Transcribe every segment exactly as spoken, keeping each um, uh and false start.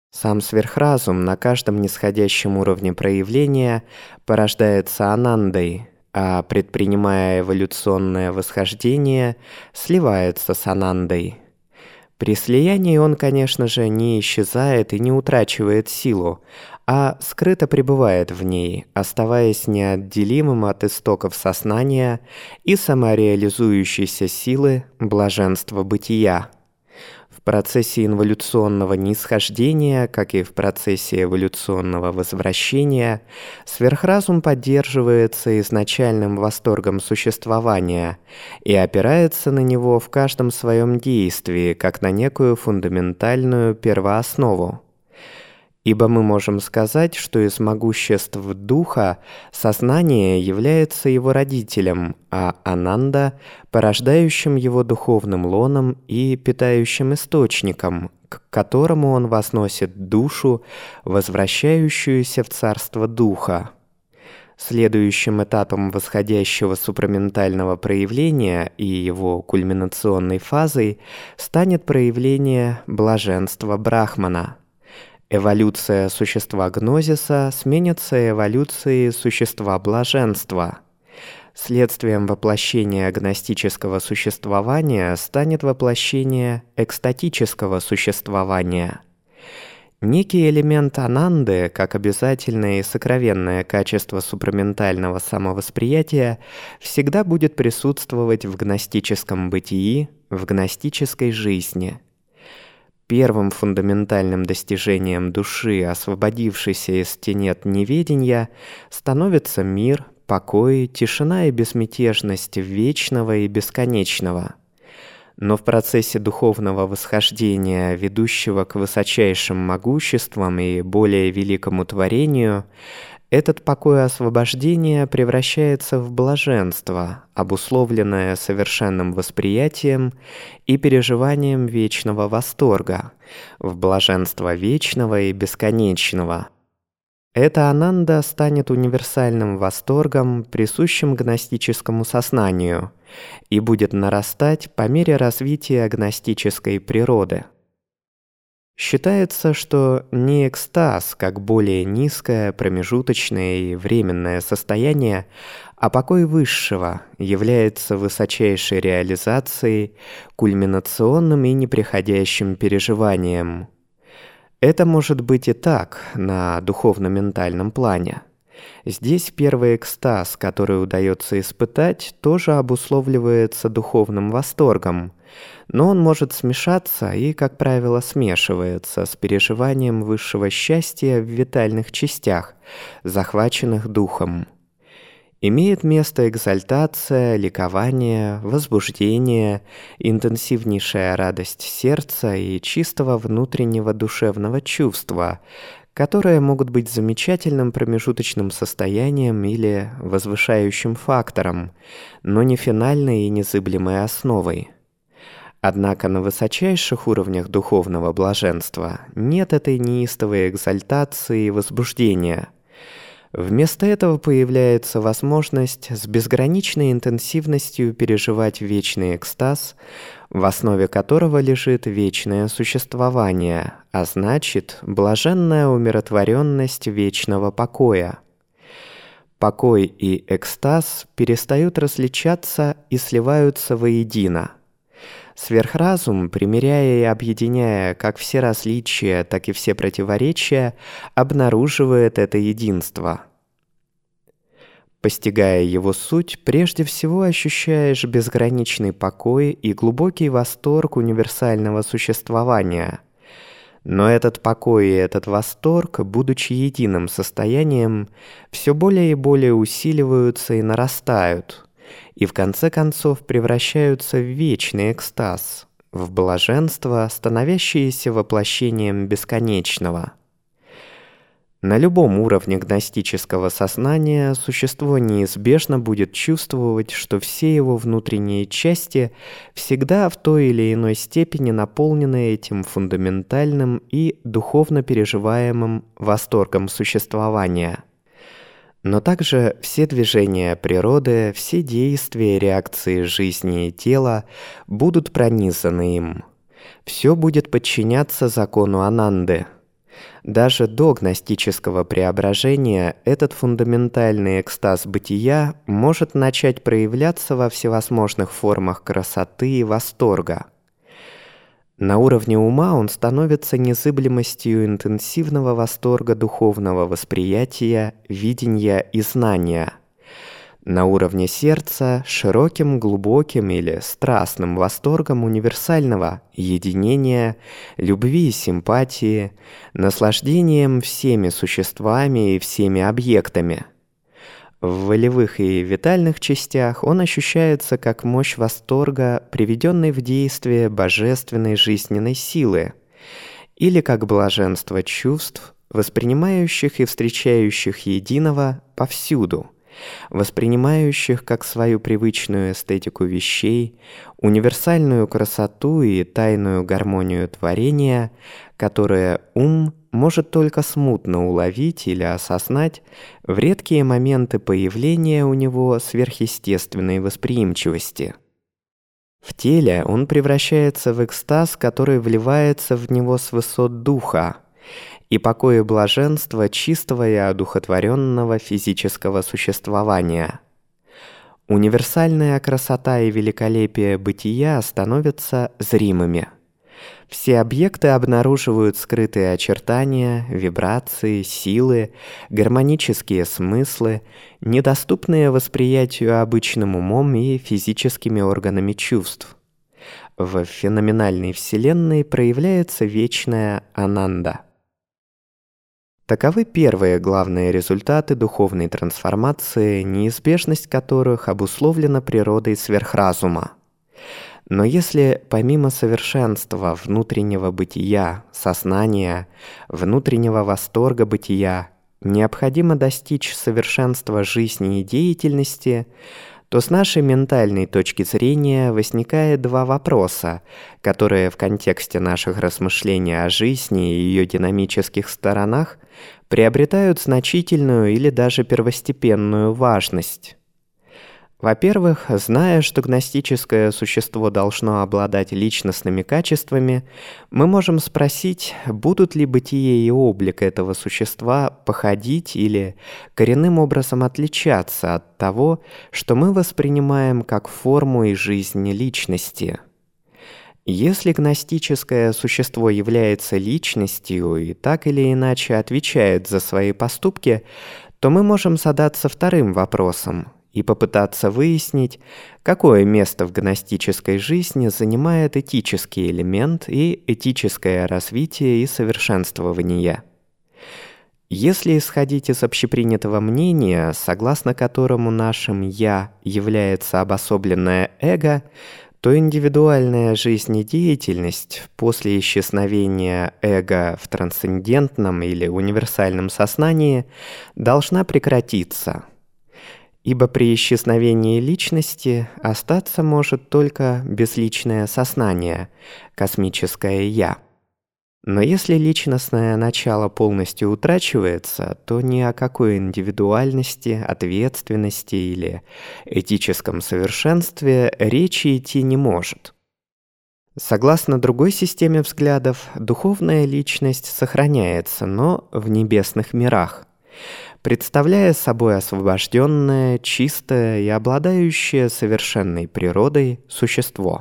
Сам сверхразум на каждом нисходящем уровне проявления порождается анандой, а предпринимая эволюционное восхождение, сливается с анандой. При слиянии он, конечно же, не исчезает и не утрачивает силу, а скрыто пребывает в ней, оставаясь неотделимым от истоков сознания и самореализующейся силы блаженства бытия. В процессе инволюционного нисхождения, как и в процессе эволюционного возвращения, сверхразум поддерживается изначальным восторгом существования и опирается на него в каждом своем действии, как на некую фундаментальную первооснову. Ибо мы можем сказать, что из могуществ духа сознание является его родителем, а ананда – порождающим его духовным лоном и питающим источником, к которому он возносит душу, возвращающуюся в царство духа. Следующим этапом восходящего супраментального проявления и его кульминационной фазой станет проявление блаженства Брахмана. Эволюция существа гнозиса сменится эволюцией существа блаженства. Следствием воплощения гностического существования станет воплощение экстатического существования. Некий элемент ананды, как обязательное и сокровенное качество супраментального самовосприятия, всегда будет присутствовать в гностическом бытии, в гностической жизни. Первым фундаментальным достижением души, освободившейся из тенет неведения, становится мир, покой, тишина и безмятежность вечного и бесконечного. Но в процессе духовного восхождения, ведущего к высочайшим могуществам и более великому творению, этот покой освобождения превращается в блаженство, обусловленное совершенным восприятием и переживанием вечного восторга, в блаженство вечного и бесконечного. Эта ананда станет универсальным восторгом, присущим гностическому сознанию, и будет нарастать по мере развития гностической природы. Считается, что не экстаз, как более низкое, промежуточное и временное состояние, а покой высшего является высочайшей реализацией, кульминационным и неприходящим переживанием. Это может быть и так, на духовно-ментальном плане. Здесь первый экстаз, который удается испытать, тоже обусловливается духовным восторгом, но он может смешаться и, как правило, смешивается с переживанием высшего счастья в витальных частях, захваченных духом. Имеет место экзальтация, ликование, возбуждение, интенсивнейшая радость сердца и чистого внутреннего душевного чувства, которые могут быть замечательным промежуточным состоянием или возвышающим фактором, но не финальной и незыблемой основой. Однако на высочайших уровнях духовного блаженства нет этой неистовой экзальтации и возбуждения. Вместо этого появляется возможность с безграничной интенсивностью переживать вечный экстаз, в основе которого лежит вечное существование, а значит, блаженная умиротворенность вечного покоя. Покой и экстаз перестают различаться и сливаются воедино. Сверхразум, примиряя и объединяя как все различия, так и все противоречия, обнаруживает это единство. Постигая его суть, прежде всего ощущаешь безграничный покой и глубокий восторг универсального существования. Но этот покой и этот восторг, будучи единым состоянием, все более и более усиливаются и нарастают, и в конце концов превращаются в вечный экстаз, в блаженство, становящееся воплощением бесконечного. На любом уровне гностического сознания существо неизбежно будет чувствовать, что все его внутренние части всегда в той или иной степени наполнены этим фундаментальным и духовно переживаемым восторгом существования. Но также все движения природы, все действия и реакции жизни и тела будут пронизаны им. Все будет подчиняться закону Ананды. Даже до гностического преображения этот фундаментальный экстаз бытия может начать проявляться во всевозможных формах красоты и восторга. На уровне ума он становится незыблемостью интенсивного восторга духовного восприятия, видения и знания. На уровне сердца – широким, глубоким или страстным восторгом универсального единения, любви и симпатии, наслаждением всеми существами и всеми объектами. В волевых и витальных частях он ощущается как мощь восторга, приведенной в действие божественной жизненной силы, или как блаженство чувств, воспринимающих и встречающих единого повсюду, воспринимающих как свою привычную эстетику вещей, универсальную красоту и тайную гармонию творения, которое ум может только смутно уловить или осознать в редкие моменты появления у него сверхъестественной восприимчивости. В теле он превращается в экстаз, который вливается в него с высот духа, и покой и блаженство чистого и одухотворенного физического существования. Универсальная красота и великолепие бытия становятся зримыми. Все объекты обнаруживают скрытые очертания, вибрации, силы, гармонические смыслы, недоступные восприятию обычным умом и физическими органами чувств. В феноменальной вселенной проявляется вечная ананда. Таковы первые главные результаты духовной трансформации, неизбежность которых обусловлена природой сверхразума. Но если помимо совершенства внутреннего бытия, сознания, внутреннего восторга бытия, необходимо достичь совершенства жизни и деятельности, то с нашей ментальной точки зрения возникает два вопроса, которые в контексте наших размышлений о жизни и ее динамических сторонах приобретают значительную или даже первостепенную важность. Во-первых, зная, что гностическое существо должно обладать личностными качествами, мы можем спросить, будут ли бытие и облик этого существа походить или коренным образом отличаться от того, что мы воспринимаем как форму и жизнь личности. Если гностическое существо является личностью и так или иначе отвечает за свои поступки, то мы можем задаться вторым вопросом и попытаться выяснить, какое место в гностической жизни занимает этический элемент и этическое развитие и совершенствование. Если исходить из общепринятого мнения, согласно которому нашим «я» является обособленное эго, то индивидуальная жизнедеятельность после исчезновения эго в трансцендентном или универсальном сознании должна прекратиться. Ибо при исчезновении личности остаться может только безличное сознание, космическое «я». Но если личностное начало полностью утрачивается, то ни о какой индивидуальности, ответственности или этическом совершенстве речи идти не может. Согласно другой системе взглядов, духовная личность сохраняется, но в небесных мирах, представляя собой освобожденное, чистое и обладающее совершенной природой существо.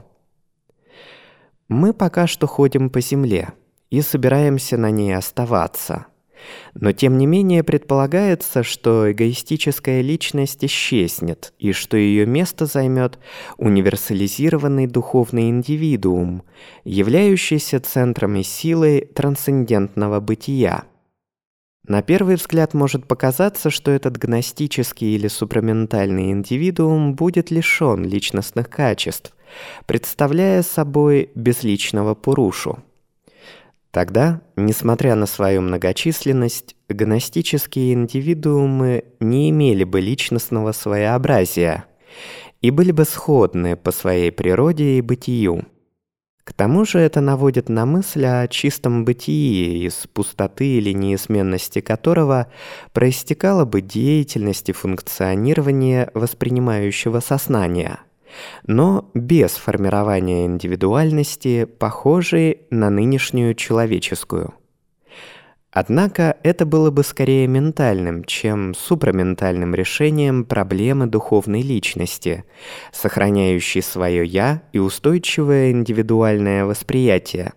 Мы пока что ходим по земле и собираемся на ней оставаться. Но тем не менее предполагается, что эгоистическая личность исчезнет, и что ее место займет универсализированный духовный индивидуум, являющийся центром и силой трансцендентного бытия. На первый взгляд может показаться, что этот гностический или супраментальный индивидуум будет лишен личностных качеств, представляя собой безличного пурушу. Тогда, несмотря на свою многочисленность, гностические индивидуумы не имели бы личностного своеобразия и были бы сходны по своей природе и бытию. К тому же это наводит на мысль о чистом бытии, из пустоты или неизменности которого проистекала бы деятельность и функционирование воспринимающего сознания, но без формирования индивидуальности, похожей на нынешнюю человеческую. Однако это было бы скорее ментальным, чем супраментальным решением проблемы духовной личности, сохраняющей свое «я» и устойчивое индивидуальное восприятие.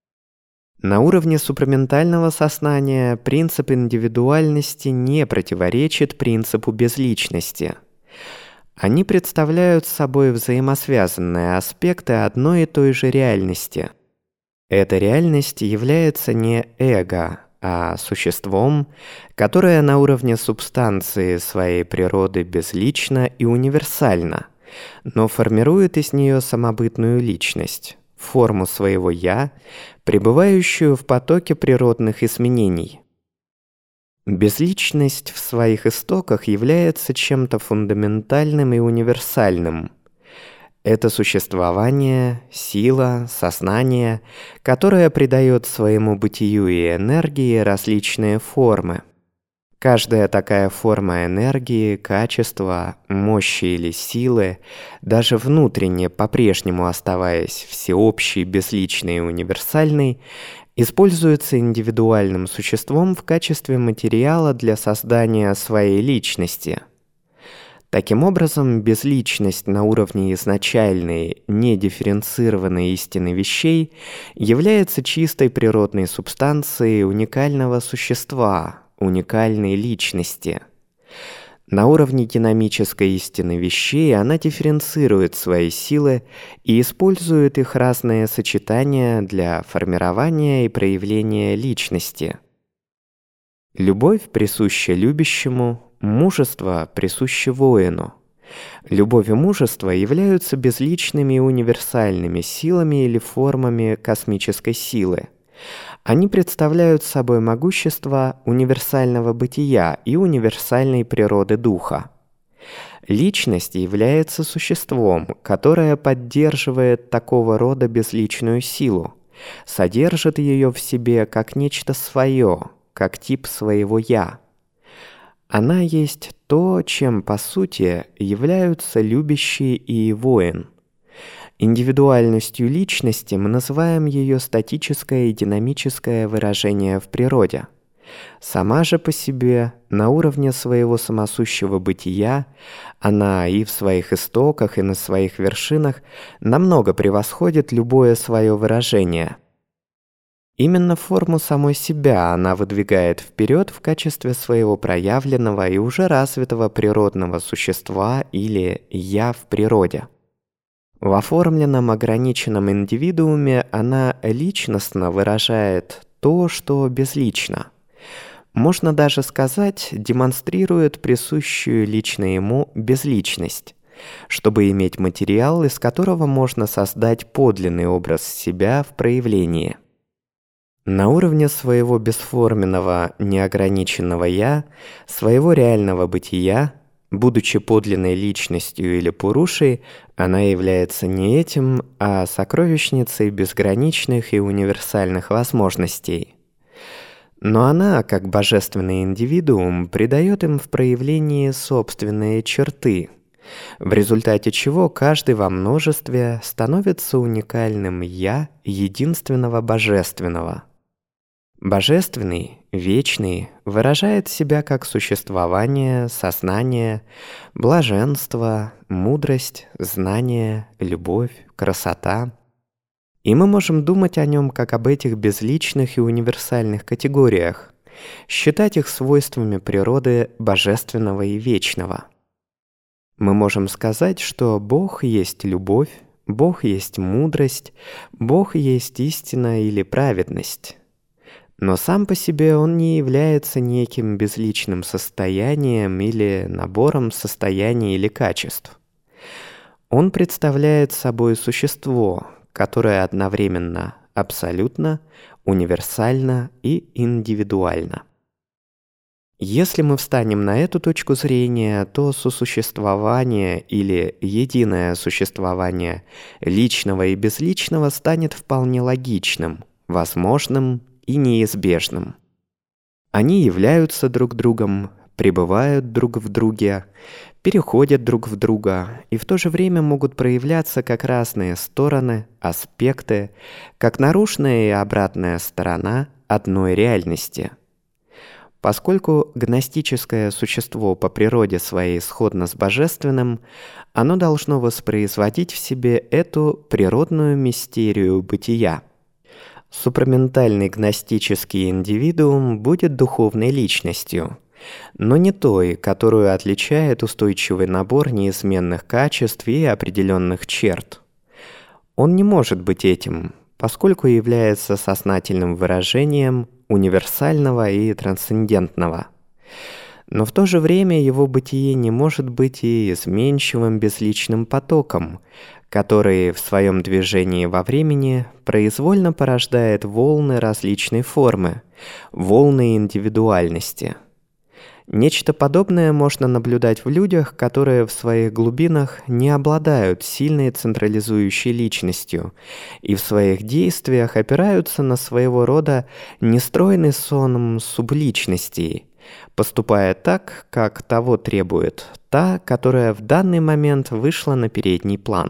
На уровне супраментального сознания принцип индивидуальности не противоречит принципу безличности. Они представляют собой взаимосвязанные аспекты одной и той же реальности. Эта реальность является не эго, а существом, которое на уровне субстанции своей природы безлично и универсально, но формирует из нее самобытную личность, форму своего «я», пребывающую в потоке природных изменений. Безличность в своих истоках является чем-то фундаментальным и универсальным. Это существование, сила, сознание, которое придает своему бытию и энергии различные формы. Каждая такая форма энергии, качества, мощи или силы, даже внутренне по-прежнему оставаясь всеобщей, безличной и универсальной, используется индивидуальным существом в качестве материала для создания своей личности. Таким образом, безличность на уровне изначальной, недифференцированной истины вещей является чистой природной субстанцией уникального существа, уникальной личности. На уровне динамической истины вещей она дифференцирует свои силы и использует их разные сочетания для формирования и проявления личности. Любовь присуща любящему, мужество присуще воину. Любовь и мужество являются безличными и универсальными силами или формами космической силы. Они представляют собой могущество универсального бытия и универсальной природы духа. Личность является существом, которое поддерживает такого рода безличную силу, содержит ее в себе как нечто свое, как тип своего «я». Она есть то, чем по сути являются любящий и воин. Индивидуальностью личности мы называем ее статическое и динамическое выражение в природе. Сама же по себе, на уровне своего самосущего бытия, она и в своих истоках, и на своих вершинах намного превосходит любое свое выражение. Именно форму самой себя она выдвигает вперед в качестве своего проявленного и уже развитого природного существа или «я» в природе. В оформленном ограниченном индивидууме она личностно выражает то, что безлично. Можно даже сказать, демонстрирует присущую лично ему безличность, чтобы иметь материал, из которого можно создать подлинный образ себя в проявлении. На уровне своего бесформенного, неограниченного «я», своего реального бытия, будучи подлинной личностью или пурушей, она является не этим, а сокровищницей безграничных и универсальных возможностей. Но она, как божественный индивидуум, придает им в проявлении собственные черты, в результате чего каждый во множестве становится уникальным «я» единственного божественного. Божественный, вечный, выражает себя как существование, сознание, блаженство, мудрость, знание, любовь, красота. И мы можем думать о нем как об этих безличных и универсальных категориях, считать их свойствами природы божественного и вечного. Мы можем сказать, что Бог есть любовь, Бог есть мудрость, Бог есть истина или праведность. Но сам по себе он не является неким безличным состоянием или набором состояний или качеств. Он представляет собой существо, которое одновременно абсолютно, универсально и индивидуально. Если мы встанем на эту точку зрения, то сосуществование или единое существование личного и безличного станет вполне логичным, возможным и неизбежным. Они являются друг другом, пребывают друг в друге, переходят друг в друга и в то же время могут проявляться как разные стороны, аспекты, как наружная и обратная сторона одной реальности, Поскольку гностическое существо по природе своей сходно с божественным, оно должно воспроизводить в себе эту природную мистерию бытия. Супраментальный гностический индивидуум будет духовной личностью, но не той, которую отличает устойчивый набор неизменных качеств и определенных черт. Он не может быть этим, поскольку является сознательным выражением универсального и трансцендентного. Но в то же время его бытие не может быть и изменчивым безличным потоком, который в своем движении во времени произвольно порождает волны различной формы, волны индивидуальности. Нечто подобное можно наблюдать в людях, которые в своих глубинах не обладают сильной централизующей личностью и в своих действиях опираются на своего рода нестройный сон субличностей, поступая так, как того требует та, которая в данный момент вышла на передний план.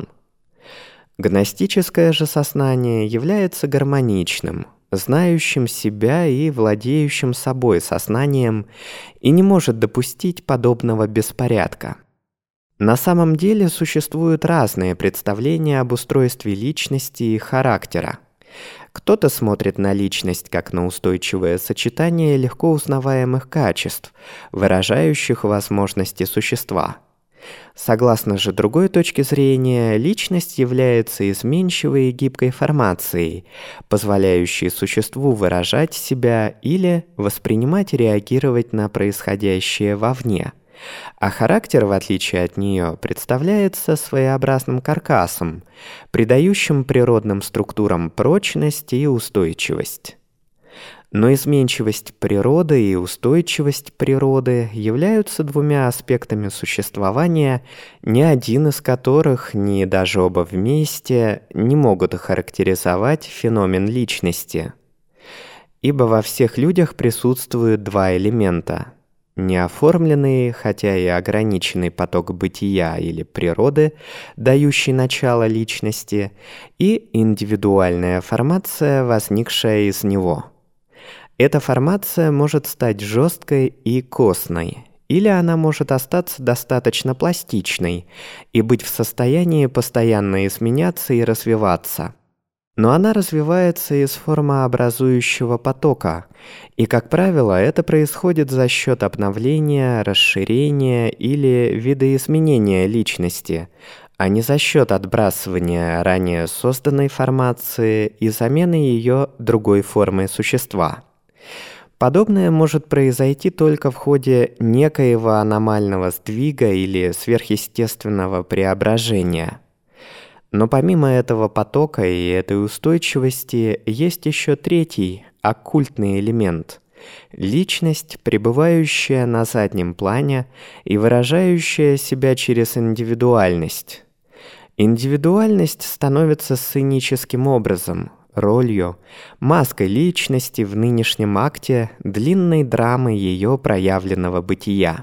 Гностическое же сознание является гармоничным, знающим себя и владеющим собой сознанием и не может допустить подобного беспорядка. На самом деле существуют разные представления об устройстве личности и характера. Кто-то смотрит на личность как на устойчивое сочетание легко узнаваемых качеств, выражающих возможности существа. Согласно же другой точке зрения, личность является изменчивой и гибкой формацией, позволяющей существу выражать себя или воспринимать и реагировать на происходящее вовне. А характер, в отличие от нее, представляется своеобразным каркасом, придающим природным структурам прочность и устойчивость. Но изменчивость природы и устойчивость природы являются двумя аспектами существования, ни один из которых, ни даже оба вместе, не могут охарактеризовать феномен личности. Ибо во всех людях присутствуют два элемента – неоформленный, хотя и ограниченный поток бытия или природы, дающий начало личности, и индивидуальная формация, возникшая из него. Эта формация может стать жесткой и костной, или она может остаться достаточно пластичной и быть в состоянии постоянно изменяться и развиваться. Но она развивается из формообразующего потока, и, как правило, это происходит за счет обновления, расширения или видоизменения личности, а не за счет отбрасывания ранее созданной формации и замены ее другой формой существа. Подобное может произойти только в ходе некоего аномального сдвига или сверхъестественного преображения. Но помимо этого потока и этой устойчивости есть еще третий, оккультный элемент – личность, пребывающая на заднем плане и выражающая себя через индивидуальность. Индивидуальность становится сценическим образом, ролью, маской личности в нынешнем акте длинной драмы ее проявленного бытия.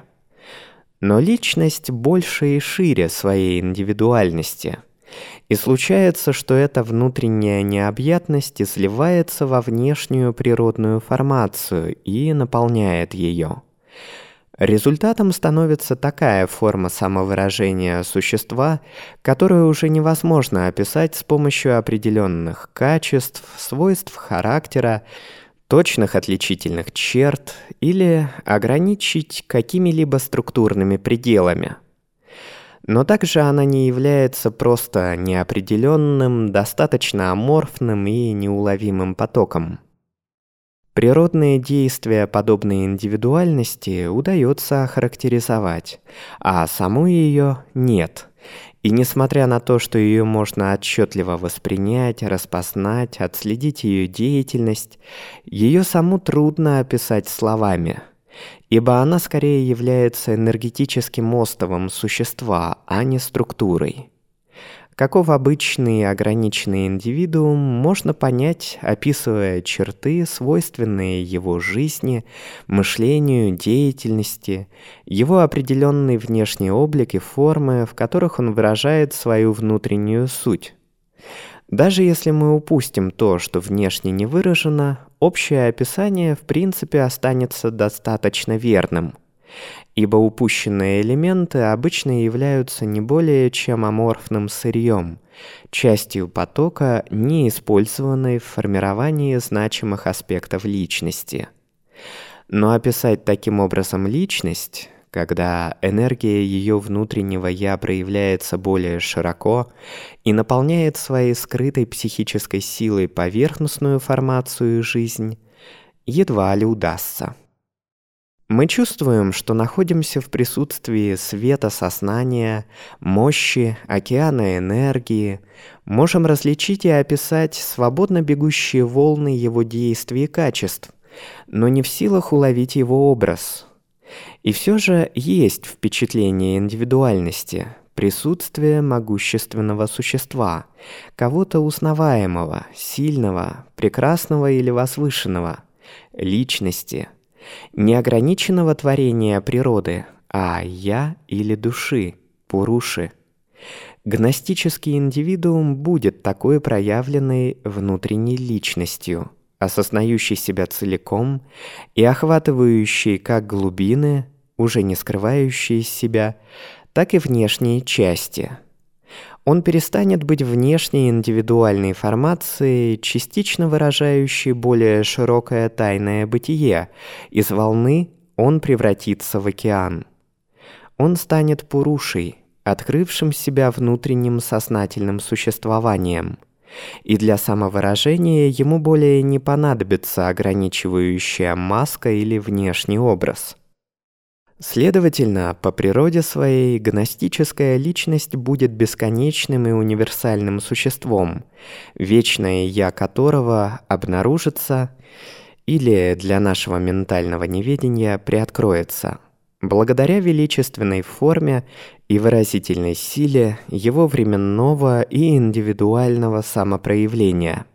Но личность больше и шире своей индивидуальности. И случается, что эта внутренняя необъятность изливается во внешнюю природную формацию и наполняет ее. Результатом становится такая форма самовыражения существа, которую уже невозможно описать с помощью определенных качеств, свойств характера, точных отличительных черт или ограничить какими-либо структурными пределами. Но также она не является просто неопределенным, достаточно аморфным и неуловимым потоком. Природные действия подобной индивидуальности удается охарактеризовать, а саму ее нет. И несмотря на то, что ее можно отчетливо воспринять, распознать, отследить ее деятельность, ее саму трудно описать словами, ибо она скорее является энергетическим остовом существа, а не структурой. Каков обычный и ограниченный индивидуум, можно понять, описывая черты, свойственные его жизни, мышлению, деятельности, его определенный внешний облик и формы, в которых он выражает свою внутреннюю суть. Даже если мы упустим то, что внешне не выражено, общее описание в принципе останется достаточно верным, ибо упущенные элементы обычно являются не более чем аморфным сырьем, частью потока, не использованной в формировании значимых аспектов личности. Но описать таким образом личность, когда энергия ее внутреннего «я» проявляется более широко и наполняет своей скрытой психической силой поверхностную формацию и жизнь, едва ли удастся. Мы чувствуем, что находимся в присутствии света сознания, мощи, океана энергии, можем различить и описать свободно бегущие волны его действий и качеств, но не в силах уловить его образ. И все же есть впечатление индивидуальности, присутствие могущественного существа, кого-то узнаваемого, сильного, прекрасного или возвышенного, личности, неограниченного творения природы, а «я» или души, пуруши. Гностический индивидуум будет такой проявленной внутренней личностью, осознающий себя целиком и охватывающий как глубины, уже не скрывающие себя, так и внешние части. Он перестанет быть внешней индивидуальной формацией, частично выражающей более широкое тайное бытие. Из волны он превратится в океан. Он станет пурушей, открывшим себя внутренним сознательным существованием. И для самовыражения ему более не понадобится ограничивающая маска или внешний образ. Следовательно, по природе своей гностическая личность будет бесконечным и универсальным существом, вечное «я» которого обнаружится или для нашего ментального неведения приоткроется, благодаря величественной форме и выразительной силе его временного и индивидуального самопроявления.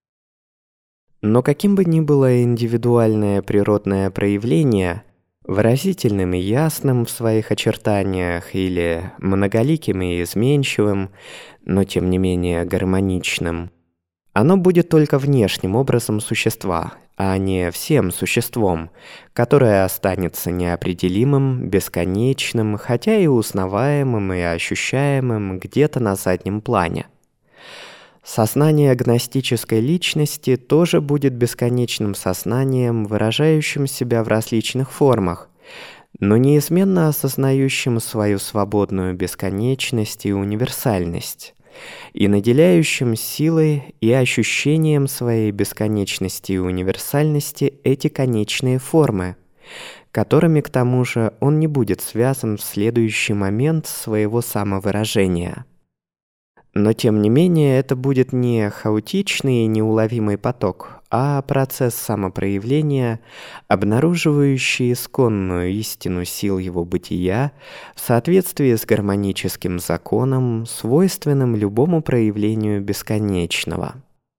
Но каким бы ни было индивидуальное природное проявление, выразительным и ясным в своих очертаниях или многоликим и изменчивым, но тем не менее гармоничным, оно будет только внешним образом существа, а не всем существом, которое останется неопределимым, бесконечным, хотя и узнаваемым и ощущаемым где-то на заднем плане. Сознание гностической личности тоже будет бесконечным сознанием, выражающим себя в различных формах, но неизменно осознающим свою свободную бесконечность и универсальность, и наделяющим силой и ощущением своей бесконечности и универсальности эти конечные формы, которыми, к тому же, он не будет связан в следующий момент своего самовыражения. Но тем не менее это будет не хаотичный и неуловимый поток, а процесс самопроявления, обнаруживающий исконную истину сил его бытия в соответствии с гармоническим законом, свойственным любому проявлению бесконечного.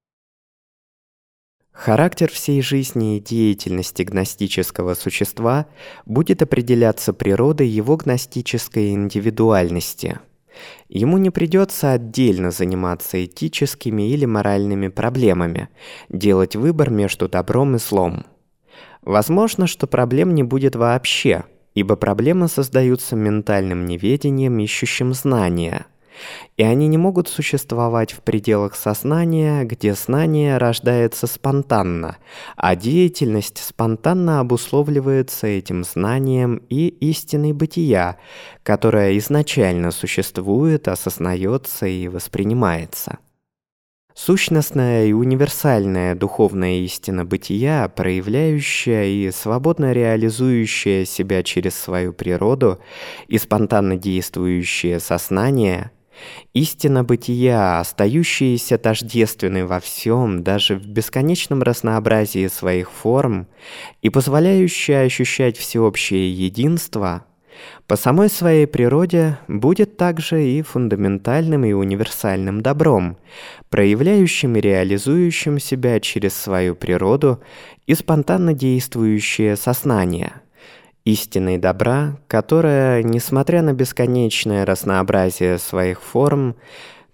Характер всей жизни и деятельности гностического существа будет определяться природой его гностической индивидуальности. Ему не придется отдельно заниматься этическими или моральными проблемами, делать выбор между добром и злом. Возможно, что проблем не будет вообще, ибо проблемы создаются ментальным неведением, ищущим знания, и они не могут существовать в пределах сознания, где знание рождается спонтанно, а деятельность спонтанно обусловливается этим знанием и истиной бытия, которая изначально существует, осознается и воспринимается. Сущностная и универсальная духовная истина бытия, проявляющая и свободно реализующая себя через свою природу и спонтанно действующее сознание – истина бытия, остающаяся тождественной во всем, даже в бесконечном разнообразии своих форм, и позволяющая ощущать всеобщее единство, по самой своей природе будет также и фундаментальным и универсальным добром, проявляющим и реализующим себя через свою природу и спонтанно действующее сознание. Истиной добра, которая, несмотря на бесконечное разнообразие своих форм,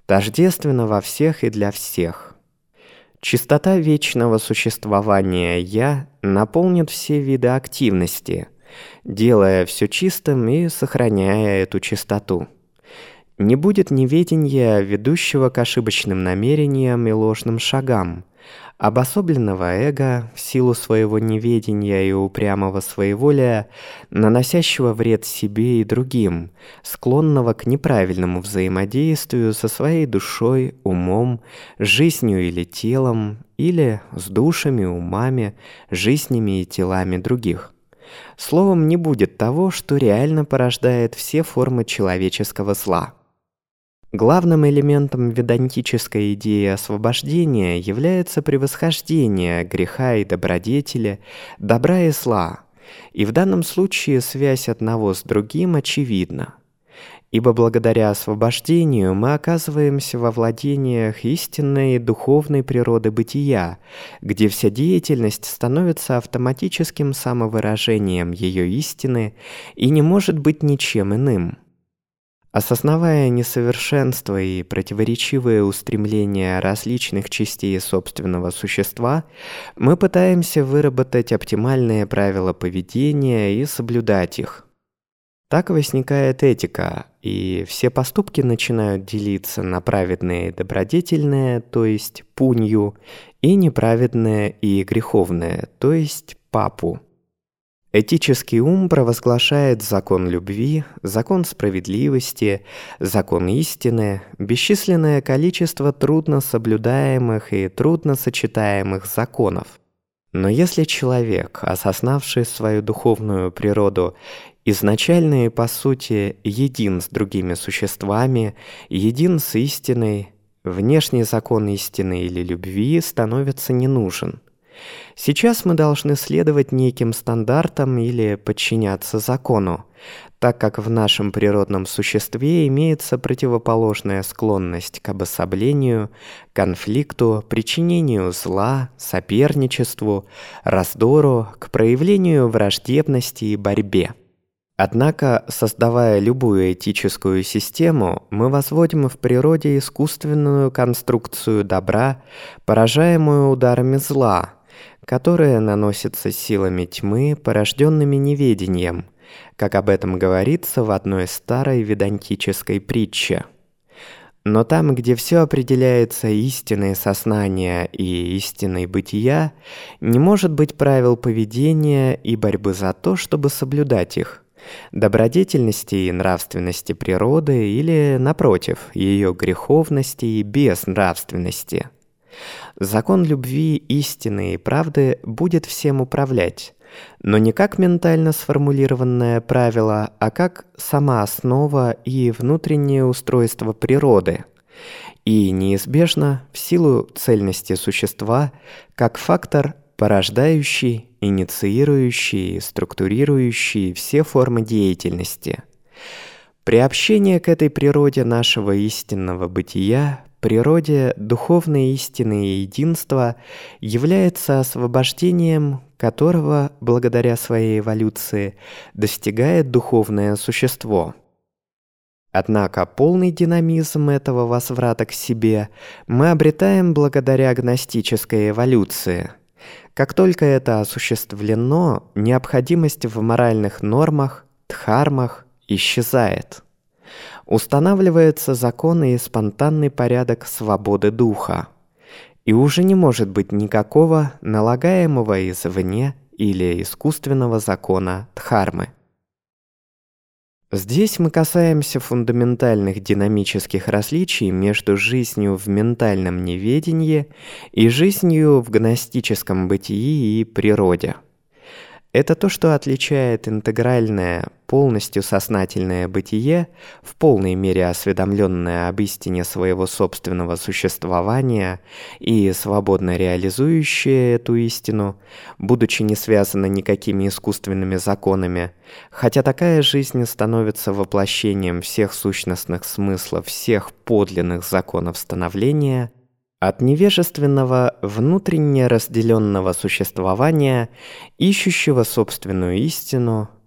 тождественно во всех и для всех. Чистота вечного существования «Я» наполнит все виды активности, делая все чистым и сохраняя эту чистоту. Не будет неведения, ведущего к ошибочным намерениям и ложным шагам, обособленного эго в силу своего неведения и упрямого своеволия, наносящего вред себе и другим, склонного к неправильному взаимодействию со своей душой, умом, жизнью или телом, или с душами, умами, жизнями и телами других. Словом, не будет того, что реально порождает все формы человеческого зла. Главным элементом ведантической идеи освобождения является превосхождение греха и добродетели, добра и зла, и в данном случае связь одного с другим очевидна. Ибо благодаря освобождению мы оказываемся во владениях истинной духовной природы бытия, где вся деятельность становится автоматическим самовыражением ее истины и не может быть ничем иным. Осознавая несовершенство и противоречивые устремления различных частей собственного существа, мы пытаемся выработать оптимальные правила поведения и соблюдать их. Так возникает этика, и все поступки начинают делиться на праведные и добродетельные, то есть пунью, и неправедные и греховные, то есть папу. Этический ум провозглашает закон любви, закон справедливости, закон истины, бесчисленное количество трудно соблюдаемых и трудно сочетаемых законов. Но если человек, осознавший свою духовную природу, изначально и по сути един с другими существами, един с истиной, внешний закон истины или любви становится не нужен. Сейчас мы должны следовать неким стандартам или подчиняться закону, так как в нашем природном существе имеется противоположная склонность к обособлению, конфликту, причинению зла, соперничеству, раздору, к проявлению враждебности и борьбе. Однако, создавая любую этическую систему, мы возводим в природе искусственную конструкцию добра, поражаемую ударами зла, которые наносятся силами тьмы, порожденными неведением, как об этом говорится в одной старой ведантической притче. Но там, где все определяется истиной сознания и истиной бытия, не может быть правил поведения и борьбы за то, чтобы соблюдать их, добродетельности и нравственности природы или, напротив, ее греховности и безнравственности. Закон любви, истины и правды будет всем управлять, но не как ментально сформулированное правило, а как сама основа и внутреннее устройство природы, и неизбежно в силу цельности существа, как фактор, порождающий, инициирующий и структурирующий все формы деятельности. Приобщение к этой природе нашего истинного бытия, природе духовной истины и единства, является освобождением, которого, благодаря своей эволюции, достигает духовное существо. Однако полный динамизм этого возврата к себе мы обретаем благодаря гностической эволюции. Как только это осуществлено, необходимость в моральных нормах, дхармах исчезает. Устанавливается закон и спонтанный порядок свободы духа, и уже не может быть никакого налагаемого извне или искусственного закона дхармы. Здесь мы касаемся фундаментальных динамических различий между жизнью в ментальном неведении и жизнью в гностическом бытии и природе. Это то, что отличает интегральное, полностью сознательное бытие, в полной мере осведомленное об истине своего собственного существования и свободно реализующее эту истину, будучи не связано никакими искусственными законами, хотя такая жизнь становится воплощением всех сущностных смыслов всех подлинных законов становления, от невежественного, внутренне разделенного существования, ищущего собственную истину,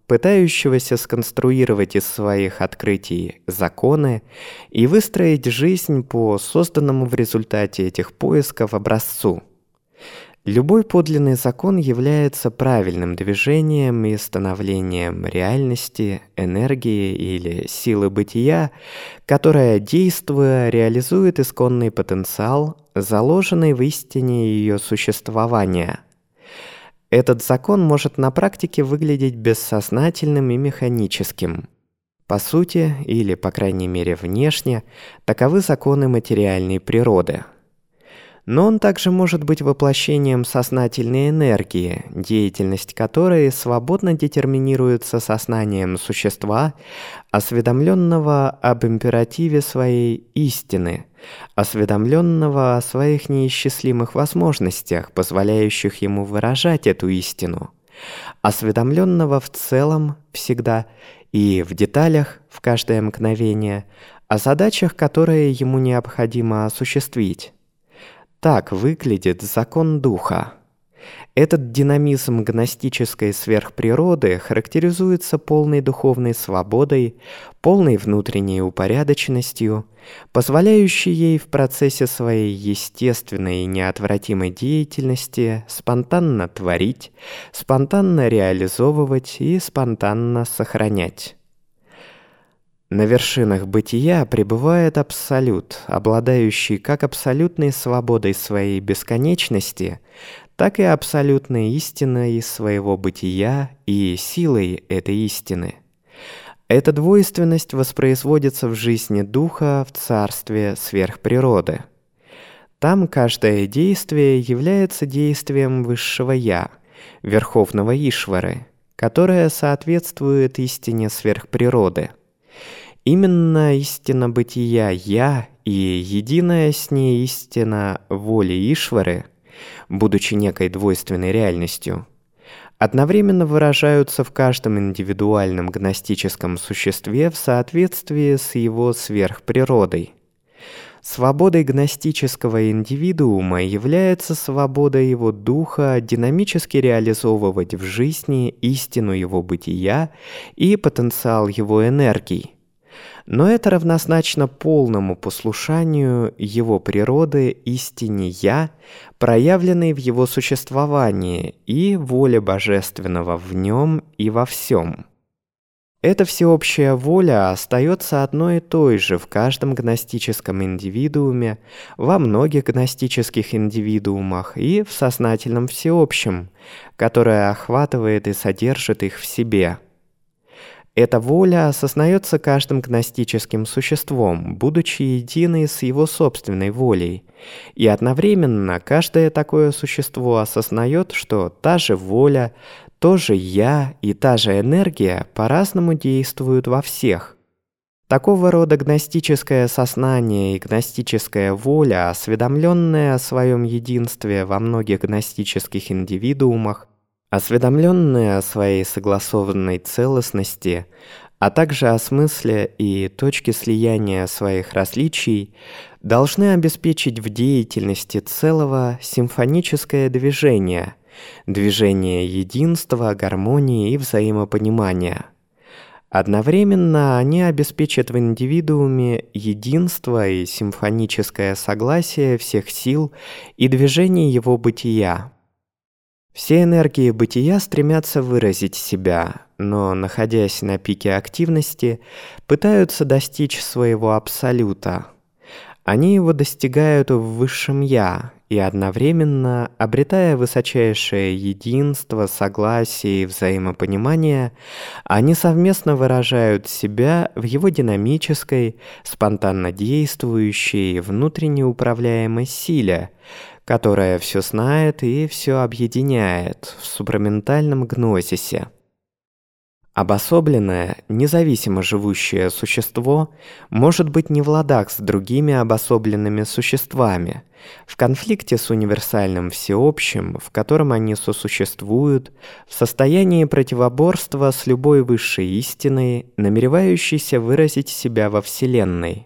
пытающегося сконструировать из своих открытий законы и выстроить жизнь по созданному в результате этих поисков образцу. Любой подлинный закон является правильным движением и становлением реальности, энергии или силы бытия, которая, действуя, реализует исконный потенциал, заложенный в истине ее существования. Этот закон может на практике выглядеть бессознательным и механическим. По сути, или по крайней мере внешне, таковы законы материальной природы. Но он также может быть воплощением сознательной энергии, деятельность которой свободно детерминируется сознанием существа, осведомленного об императиве своей истины, осведомленного о своих неисчислимых возможностях, позволяющих ему выражать эту истину, осведомленного в целом всегда и в деталях в каждое мгновение о задачах, которые ему необходимо осуществить. Так выглядит закон духа. Этот динамизм гностической сверхприроды характеризуется полной духовной свободой, полной внутренней упорядоченностью, позволяющей ей в процессе своей естественной и неотвратимой деятельности спонтанно творить, спонтанно реализовывать и спонтанно сохранять. На вершинах бытия пребывает Абсолют, обладающий как абсолютной свободой своей бесконечности, так и абсолютной истиной своего бытия и силой этой истины. Эта двойственность воспроизводится в жизни духа в царстве сверхприроды. Там каждое действие является действием высшего «Я», верховного Ишвары, которое соответствует истине сверхприроды. Именно истина бытия «Я» и единая с ней истина воли Ишвары, будучи некой двойственной реальностью, одновременно выражаются в каждом индивидуальном гностическом существе в соответствии с его сверхприродой. Свободой гностического индивидуума является свобода его духа динамически реализовывать в жизни истину его бытия и потенциал его энергий. Но это равнозначно полному послушанию его природы истине «Я», проявленной в его существовании, и воле божественного в нем и во всем. Эта всеобщая воля остается одной и той же в каждом гностическом индивидууме, во многих гностических индивидуумах и в сознательном всеобщем, которое охватывает и содержит их в себе. Эта воля осознается каждым гностическим существом, будучи единой с его собственной волей, и одновременно каждое такое существо осознает, что та же воля, то же «Я» и та же энергия по-разному действуют во всех. Такого рода гностическое сознание и гностическая воля, осведомленная о своем единстве во многих гностических индивидуумах, осведомленные о своей согласованной целостности, а также о смысле и точке слияния своих различий, должны обеспечить в деятельности целого симфоническое движение, движение единства, гармонии и взаимопонимания. Одновременно они обеспечат в индивидууме единство и симфоническое согласие всех сил и движений его бытия. Все энергии бытия стремятся выразить себя, но, находясь на пике активности, пытаются достичь своего абсолюта. Они его достигают в высшем «Я» и одновременно, обретая высочайшее единство, согласие и взаимопонимание, они совместно выражают себя в его динамической, спонтанно действующей, внутренне управляемой силе, которая все знает и все объединяет в супраментальном гнозисе. Обособленное, независимо живущее существо может быть не в ладах с другими обособленными существами, в конфликте с универсальным всеобщим, в котором они сосуществуют, в состоянии противоборства с любой высшей истиной, намеревающейся выразить себя во Вселенной.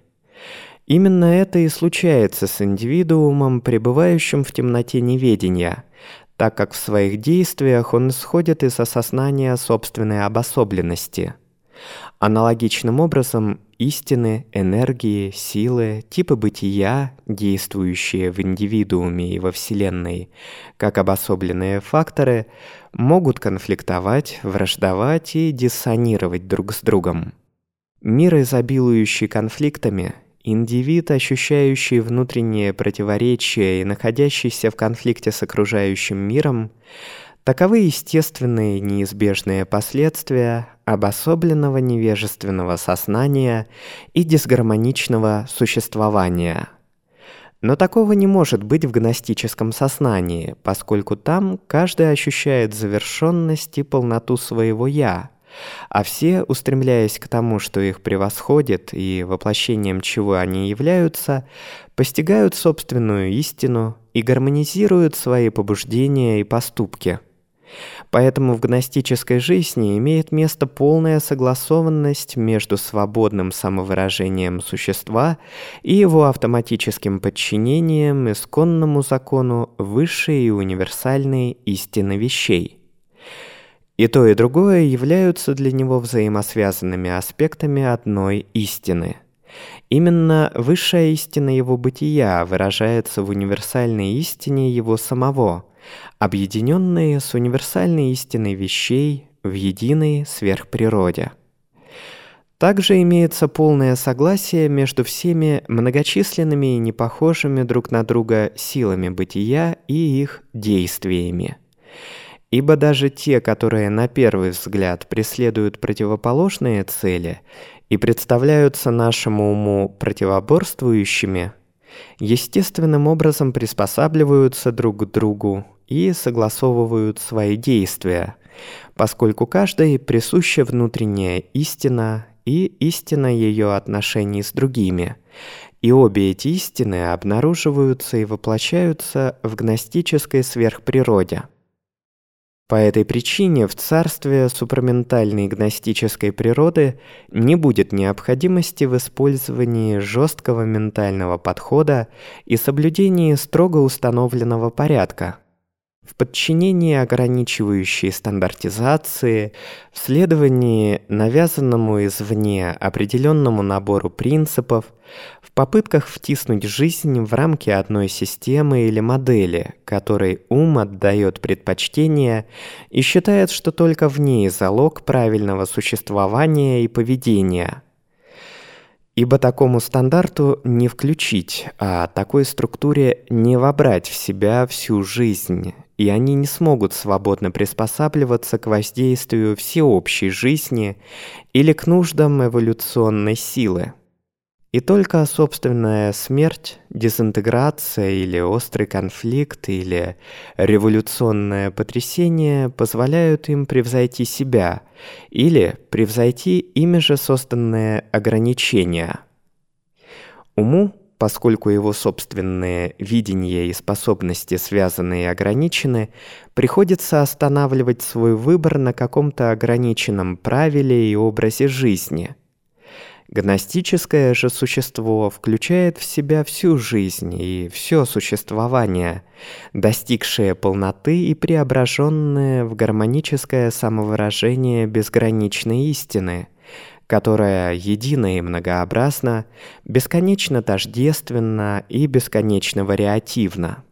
Именно это и случается с индивидуумом, пребывающим в темноте неведения, так как в своих действиях он исходит из осознания собственной обособленности. Аналогичным образом, истины, энергии, силы, типы бытия, действующие в индивидууме и во Вселенной, как обособленные факторы, могут конфликтовать, враждовать и диссонировать друг с другом. Мир, изобилующий конфликтами, индивид, ощущающий внутренние противоречия и находящийся в конфликте с окружающим миром, таковы естественные неизбежные последствия обособленного невежественного сознания и дисгармоничного существования. Но такого не может быть в гностическом сознании, поскольку там каждый ощущает завершенность и полноту своего «я», а все, устремляясь к тому, что их превосходит и воплощением чего они являются, постигают собственную истину и гармонизируют свои побуждения и поступки. Поэтому в гностической жизни имеет место полная согласованность между свободным самовыражением существа и его автоматическим подчинением исконному закону высшей и универсальной истины вещей. И то, и другое являются для него взаимосвязанными аспектами одной истины. Именно высшая истина его бытия выражается в универсальной истине его самого, объединенные с универсальной истиной вещей в единой сверхприроде. Также имеется полное согласие между всеми многочисленными и непохожими друг на друга силами бытия и их действиями. Ибо даже те, которые на первый взгляд преследуют противоположные цели и представляются нашему уму противоборствующими, естественным образом приспосабливаются друг к другу и согласовывают свои действия, поскольку каждой присуща внутренняя истина и истина ее отношений с другими, и обе эти истины обнаруживаются и воплощаются в гностической сверхприроде. По этой причине в царстве супраментальной гностической природы не будет необходимости в использовании жесткого ментального подхода и соблюдении строго установленного порядка. В подчинении ограничивающей стандартизации, в следовании навязанному извне определенному набору принципов, в попытках втиснуть жизнь в рамки одной системы или модели, которой ум отдает предпочтение и считает, что только в ней залог правильного существования и поведения. Ибо такому стандарту не включить, а такой структуре не вобрать в себя всю жизнь, и они не смогут свободно приспосабливаться к воздействию всеобщей жизни или к нуждам эволюционной силы. И только собственная смерть, дезинтеграция или острый конфликт или революционное потрясение позволяют им превзойти себя или превзойти ими же созданные ограничения. Уму, поскольку его собственные видения и способности связаны и ограничены, приходится останавливать свой выбор на каком-то ограниченном правиле и образе жизни. Гностическое же существо включает в себя всю жизнь и все существование, достигшее полноты и преображенное в гармоническое самовыражение безграничной истины, которая едина и многообразна, бесконечно тождественна и бесконечно вариативна.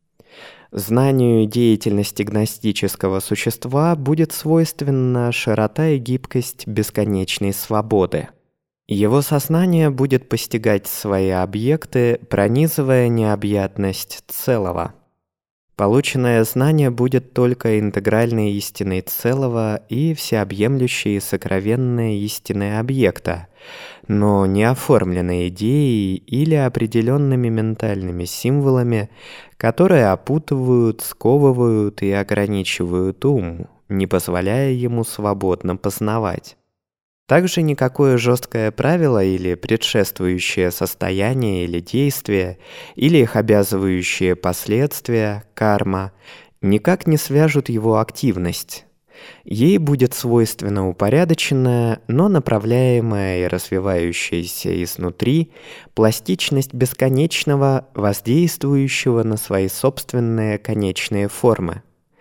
Знанию деятельности гностического существа будет свойственна широта и гибкость бесконечной свободы. Его сознание будет постигать свои объекты, пронизывая необъятность целого. Полученное знание будет только интегральной истиной целого и всеобъемлющей сокровенной истиной объекта, но не оформленной идеей или определенными ментальными символами, которые опутывают, сковывают и ограничивают ум, не позволяя ему свободно познавать. Также никакое жесткое правило или предшествующее состояние или действие, или их обязывающие последствия, карма, никак не свяжут его активность. Ей будет свойственна упорядоченная, но направляемая и развивающаяся изнутри пластичность бесконечного, воздействующего на свои собственные конечные формы.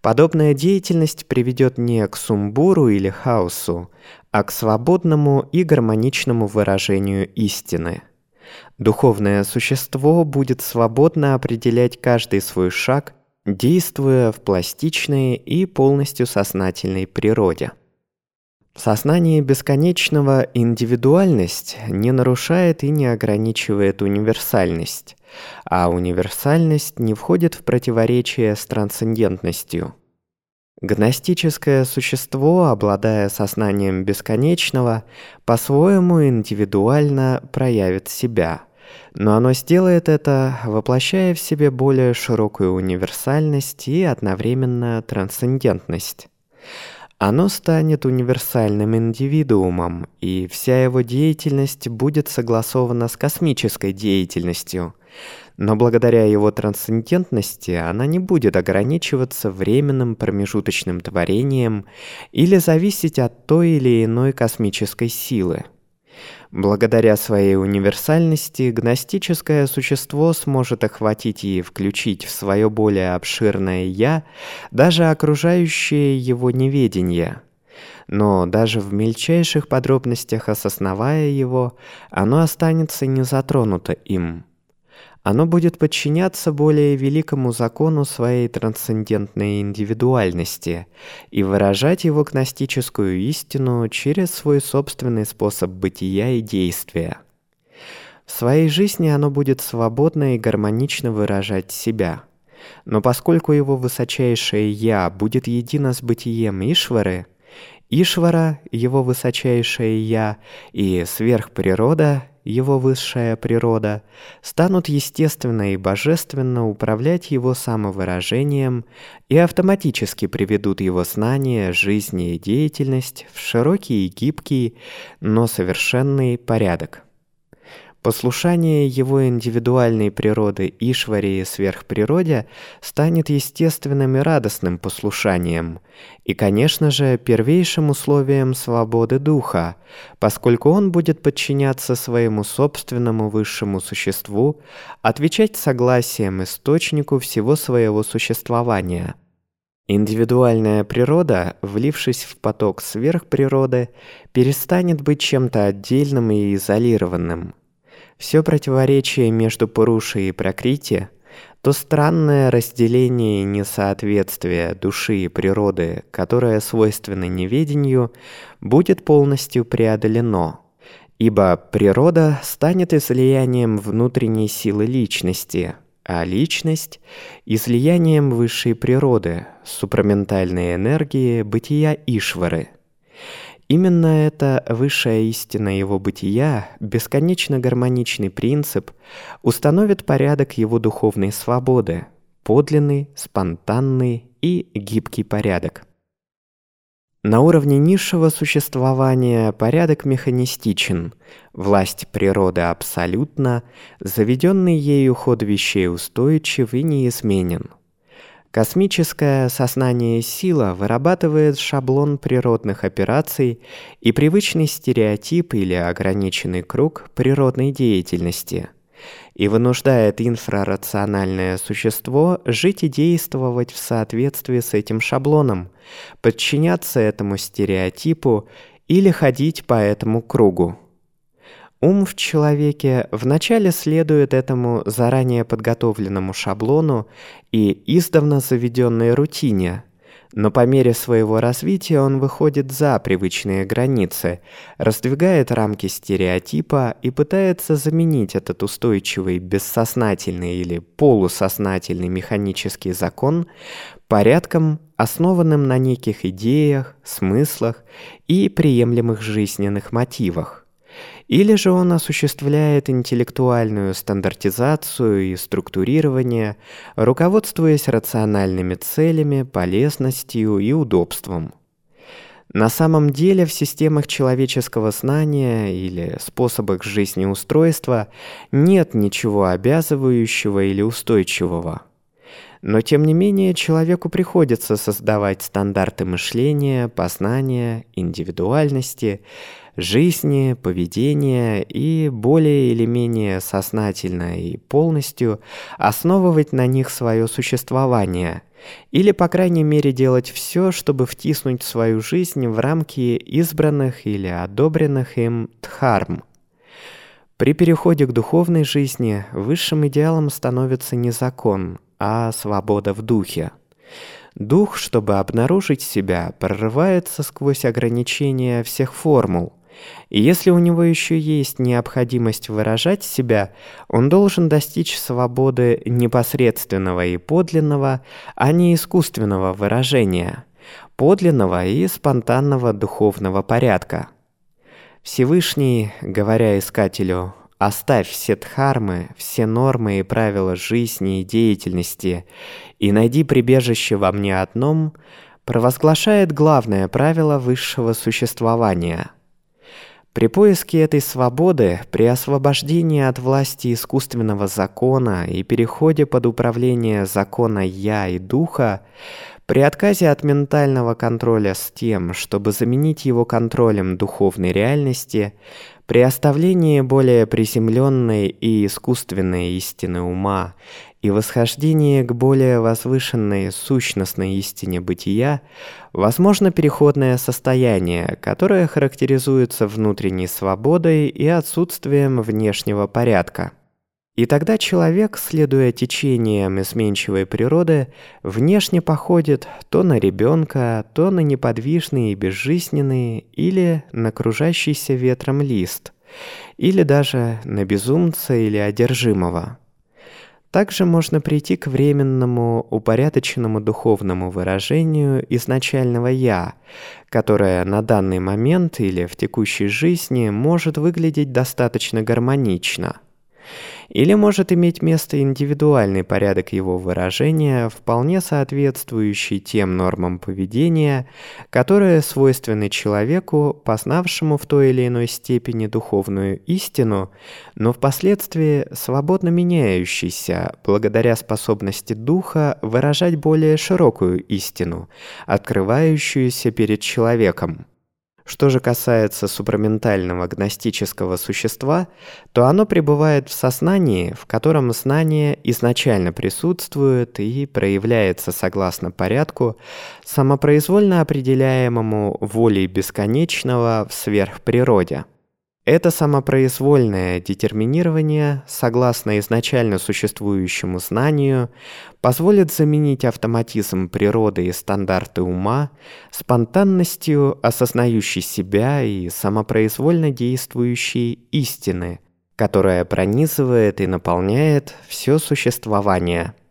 Подобная деятельность приведет не к сумбуру или хаосу, а к свободному и гармоничному выражению истины. Духовное существо будет свободно определять каждый свой шаг, действуя в пластичной и полностью сознательной природе. В сознании бесконечного индивидуальность не нарушает и не ограничивает универсальность, а универсальность не входит в противоречие с трансцендентностью. Гностическое существо, обладая сознанием бесконечного, по-своему индивидуально проявит себя, но оно сделает это, воплощая в себе более широкую универсальность и одновременно трансцендентность. Оно станет универсальным индивидуумом, и вся его деятельность будет согласована с космической деятельностью, но благодаря его трансцендентности она не будет ограничиваться временным промежуточным творением или зависеть от той или иной космической силы. Благодаря своей универсальности гностическое существо сможет охватить и включить в свое более обширное «я» даже окружающее его неведение. Но даже в мельчайших подробностях осознавая его, оно останется незатронуто им. Оно будет подчиняться более великому закону своей трансцендентной индивидуальности и выражать его гностическую истину через свой собственный способ бытия и действия. В своей жизни оно будет свободно и гармонично выражать себя. Но поскольку его высочайшее «Я» будет едино с бытием Ишвары, Ишвара, его высочайшее «Я», и сверхприрода, его высшая природа, станут естественно и божественно управлять его самовыражением и автоматически приведут его знания, жизнь и деятельность в широкий и гибкий, но совершенный порядок. Послушание его индивидуальной природы Ишваре и сверхприроде станет естественным и радостным послушанием, и, конечно же, первейшим условием свободы духа, поскольку он будет подчиняться своему собственному высшему существу, отвечать согласием источнику всего своего существования. Индивидуальная природа, влившись в поток сверхприроды, перестанет быть чем-то отдельным и изолированным. Все противоречие между Пурушей и Пракрити, то странное разделение и несоответствие души и природы, которое свойственно неведению, будет полностью преодолено, ибо природа станет излиянием внутренней силы личности, а личность – излиянием высшей природы, супраментальной энергии бытия Ишвары. Именно эта высшая истина его бытия, бесконечно гармоничный принцип, установит порядок его духовной свободы, подлинный, спонтанный и гибкий порядок. На уровне низшего существования порядок механистичен, власть природы абсолютна, заведенный ею ход вещей устойчив и неизменен. Космическое сознание сила вырабатывает шаблон природных операций и привычный стереотип или ограниченный круг природной деятельности и вынуждает инфрарациональное существо жить и действовать в соответствии с этим шаблоном, подчиняться этому стереотипу или ходить по этому кругу. Ум в человеке вначале следует этому заранее подготовленному шаблону и издавна заведенной рутине, но по мере своего развития он выходит за привычные границы, раздвигает рамки стереотипа и пытается заменить этот устойчивый бессознательный или полусознательный механический закон порядком, основанным на неких идеях, смыслах и приемлемых жизненных мотивах. Или же он осуществляет интеллектуальную стандартизацию и структурирование, руководствуясь рациональными целями, полезностью и удобством. На самом деле в системах человеческого знания или способах жизнеустройства нет ничего обязывающего или устойчивого. Но тем не менее человеку приходится создавать стандарты мышления, познания, индивидуальности, жизни, поведения и более или менее сознательно и полностью основывать на них свое существование, или, по крайней мере, делать все, чтобы втиснуть свою жизнь в рамки избранных или одобренных им дхарм. При переходе к духовной жизни высшим идеалом становится не закон, а свобода в духе. Дух, чтобы обнаружить себя, прорывается сквозь ограничения всех формул. И если у него еще есть необходимость выражать себя, он должен достичь свободы непосредственного и подлинного, а не искусственного выражения, подлинного и спонтанного духовного порядка. Всевышний, говоря искателю: «Оставь все дхармы, все нормы и правила жизни и деятельности, и найди прибежище во мне одном», провозглашает главное правило высшего существования. При поиске этой свободы, при освобождении от власти искусственного закона и переходе под управление закона «Я» и Духа, при отказе от ментального контроля с тем, чтобы заменить его контролем духовной реальности, при оставлении более приземленной и искусственной истины ума и восхождении к более возвышенной сущностной истине бытия, возможно переходное состояние, которое характеризуется внутренней свободой и отсутствием внешнего порядка. И тогда человек, следуя течениям изменчивой природы, внешне походит то на ребенка, то на неподвижный и безжизненный, или на кружащийся ветром лист, или даже на безумца или одержимого. Также можно прийти к временному, упорядоченному духовному выражению изначального «Я», которое на данный момент или в текущей жизни может выглядеть достаточно гармонично. Или может иметь место индивидуальный порядок его выражения, вполне соответствующий тем нормам поведения, которые свойственны человеку, познавшему в той или иной степени духовную истину, но впоследствии свободно меняющийся, благодаря способности духа выражать более широкую истину, открывающуюся перед человеком. Что же касается супраментального гностического существа, то оно пребывает в сознании, в котором знание изначально присутствует и проявляется согласно порядку, самопроизвольно определяемому волей бесконечного в сверхприроде. Это самопроизвольное детерминирование, согласно изначально существующему знанию, позволит заменить автоматизм природы и стандарты ума спонтанностью осознающей себя и самопроизвольно действующей истины, которая пронизывает и наполняет все существование.